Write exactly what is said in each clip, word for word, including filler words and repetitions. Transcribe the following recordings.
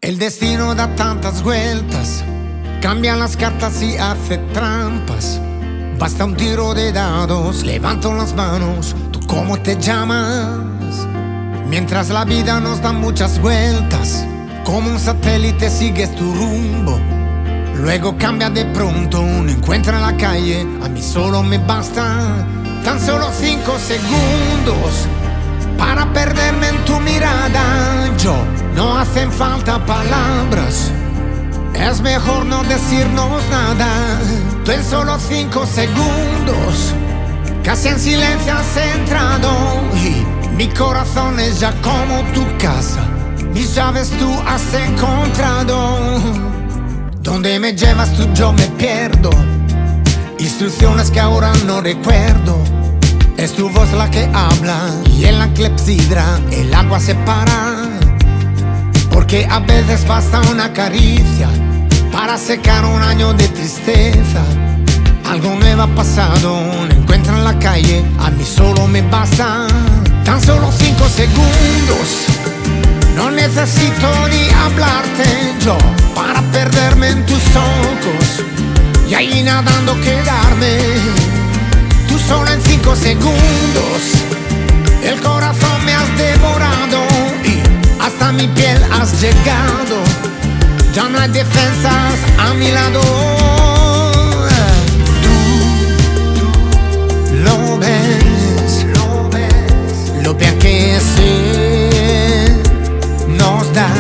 El destino da tantas vueltas, cambia las cartas y hace trampas. Basta un tiro de dados, levanto las manos, ¿tú cómo te llamas? Mientras la vida nos da muchas vueltas, como un satélite sigues tu rumbo. Luego cambia de pronto, un encuentro en la calle, a mí solo me basta tan solo cinco segundos para perderme en tu mirada. Yo, no hacen falta palabras, es mejor no decirnos nada. Tú en solo cinco segundos, casi en silencio has entrado, y mi corazón es ya como tu casa, mis llaves tú has encontrado. Donde me llevas tú yo me pierdo, instrucciones que ahora no recuerdo. Es tu voz la que habla y en la clepsidra el agua se para. Porque a veces basta una caricia para secar un año de tristeza. Algo nuevo ha pasado, un encuentro en la calle, a mí solo me basta tan solo cinco segundos. No necesito ni hablarte yo para perderme en tus ojos y ahí nadando quedarme. Tú solo en cinco segundos el corazón me has devorado y hasta mi piel has llegado. Ya no hay defensas a mi lado. Tú lo ves, lo ves, lo bien que se nos da.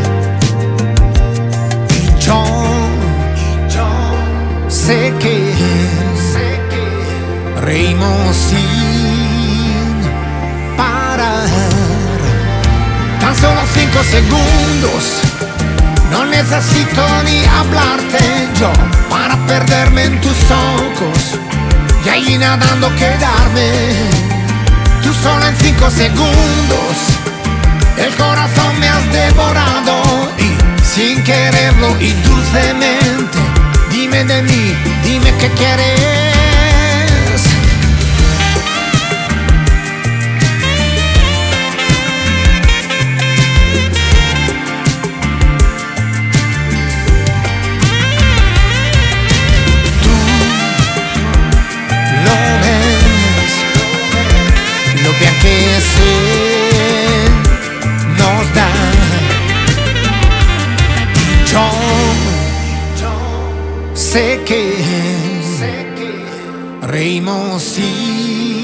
Y yo, y yo sé que, sé que reímos sin parar. Tan solo cinco segundos, no necesito ni hablarte yo para perderme en tus ojos y allí nadando quedarme. Tú solo en cinco segundos el corazón me has devorado y sin quererlo y dulcemente dime de mí, dime qué quieres. Que se nos da. Yo, yo sé que, sé que reímos sin